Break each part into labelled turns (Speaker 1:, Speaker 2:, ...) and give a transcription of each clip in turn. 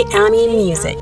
Speaker 1: Ami Music.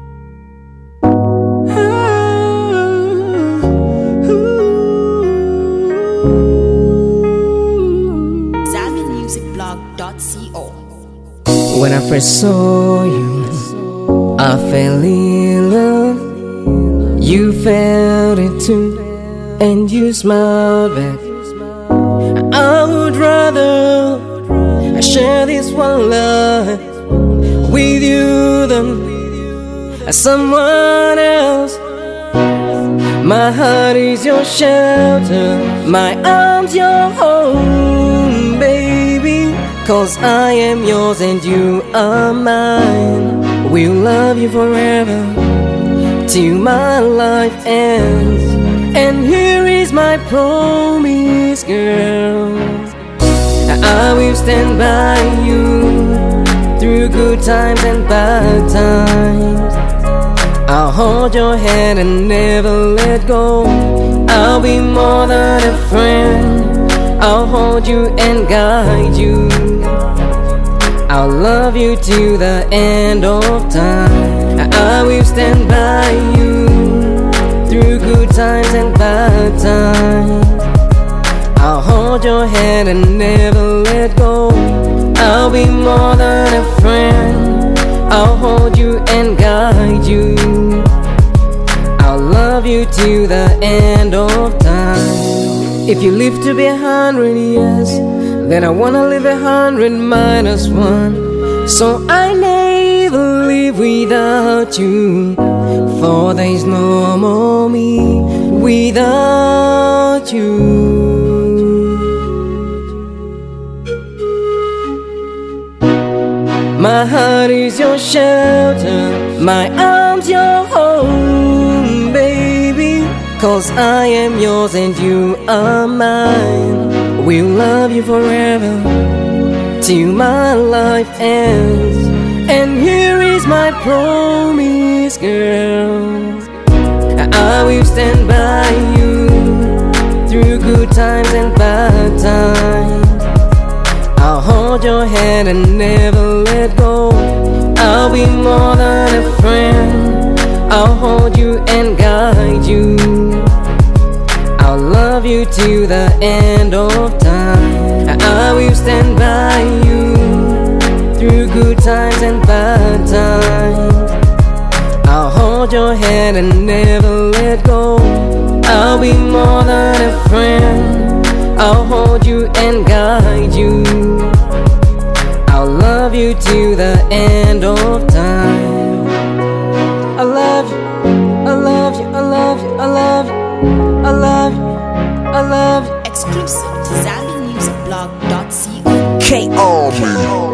Speaker 2: ZambianMusicBlog.co.
Speaker 3: When I first saw you, I fell in love. You felt it too, and you smiled back. I would rather share this one love with you than someone else. My heart is your shelter, my arms your home, baby. 'Cause I am yours and you are mine. We'll love you forever till my life ends. And here is my promise, girl. I will stand by you through good times and bad times. I'll hold your hand and never let go. I'll be more than a friend. I'll hold you and guide you. I'll love you till the end of time. I will stand by you through good times and bad times. I'll hold your hand and never let go. I'll be more than a friend. I'll hold you and guide you. I'll love you till the end of time. If you live to be 100 years, then I wanna live 100 minus 1. So I never live without you, for there's no more me without you. My heart is your shelter, my arms your home, baby. 'Cause I am yours and you are mine. We'll love you forever till my life ends. And here is my promise, girl. I will stand by you through good times and bad times. I'll hold your hand and never let go. I'll be more than a friend. I'll hold you and guide you. I'll love you till the end of time. I will stand by you through good times and bad times. I'll hold your hand and never let go. I'll be more than a friend. I'll hold you and guide you. I'll love you till the end of time. I love you, I love you, I love you, I love you, I love you, I love you.
Speaker 2: Exclusive to ZambianMusicBlog.co.
Speaker 4: K.O.